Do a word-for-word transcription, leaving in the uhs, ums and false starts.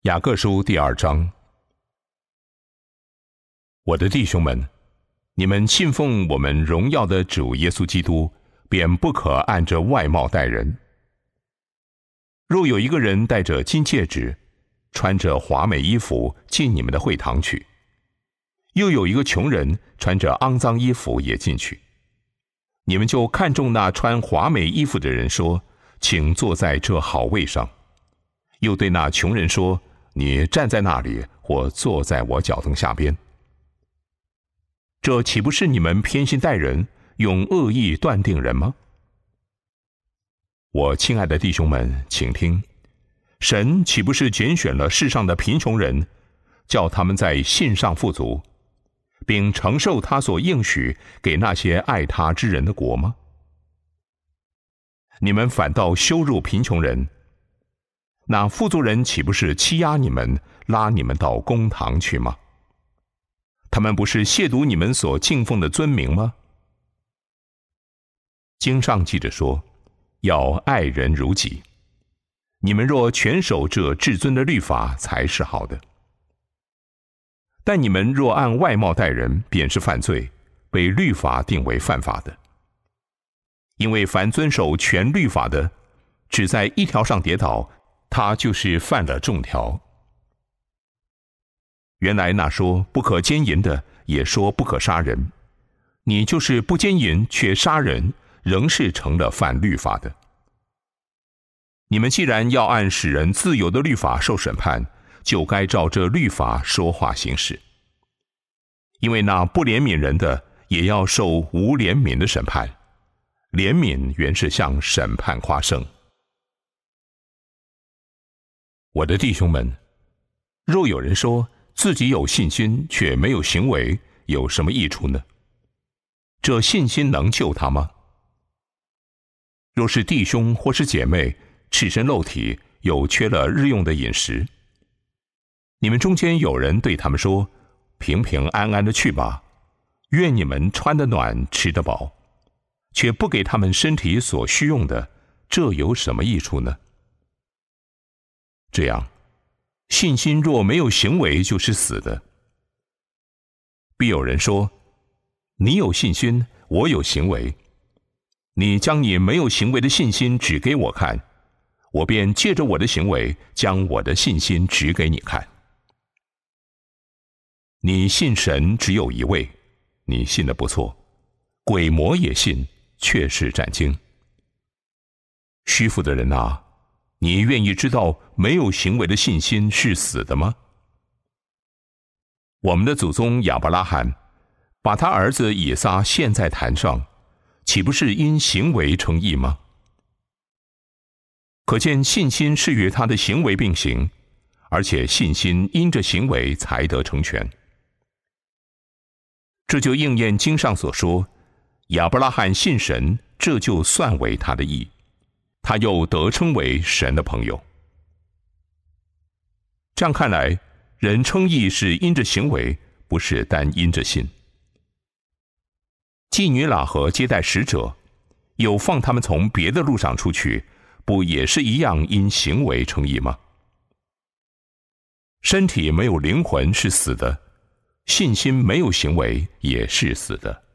雅各书第二章。我的弟兄们，你们信奉我们荣耀的主耶稣基督，便不可按着外貌待人。若有一个人戴着金戒指，穿着华美衣服进你们的会堂去，又有一个穷人穿着肮脏衣服也进去，你们就看中那穿华美衣服的人说，请坐在这好位上，又对那穷人说，你站在那里，或坐在我脚凳下边。这岂不是你们偏心待人，用恶意断定人吗？我亲爱的弟兄们，请听，神岂不是拣选了世上的贫穷人，叫他们在信上富足，并承受他所应许给那些爱他之人的国吗？你们反倒羞辱贫穷人，那富足人岂不是欺压你们，拉你们到公堂去吗？他们不是亵渎你们所敬奉的尊名吗？经上记着说，要爱人如己。你们若全守这至尊的律法，才是好的。但你们若按外貌待人，便是犯罪，被律法定为犯法的。因为凡遵守全律法的，只在一条上跌倒，他就是犯了众条。原来那说不可奸淫的，也说不可杀人，你就是不奸淫却杀人，仍是成了犯律法的。你们既然要按使人自由的律法受审判，就该照这律法说话行事。因为那不怜悯人的，也要受无怜悯的审判。怜悯原是向审判夸胜。我的弟兄们，若有人说自己有信心却没有行为，有什么益处呢？这信心能救他吗？若是弟兄或是姐妹赤身露体，又缺了日用的饮食，你们中间有人对他们说，平平安安的去吧，愿你们穿得暖，吃得饱，却不给他们身体所需用的，这有什么益处呢？这样，信心若没有行为，就是死的。必有人说，你有信心，我有行为。你将你没有行为的信心指给我看，我便借着我的行为，将我的信心指给你看。你信神只有一位，你信得不错，鬼魔也信，却是战惊。虚浮的人啊，你愿意知道没有行为的信心是死的吗？我们的祖宗亚伯拉罕把他儿子以撒献在坛上，岂不是因行为称义吗？可见信心是与他的行为并行，而且信心因着行为才得成全。这就应验经上所说，亚伯拉罕信神，这就算为他的义，他又得称为神的朋友。这样看来，人称义是因着行为，不是单因着信。妓女喇合接待使者，有放他们从别的路上出去，不也是一样因行为称义吗？身体没有灵魂是死的，信心没有行为也是死的。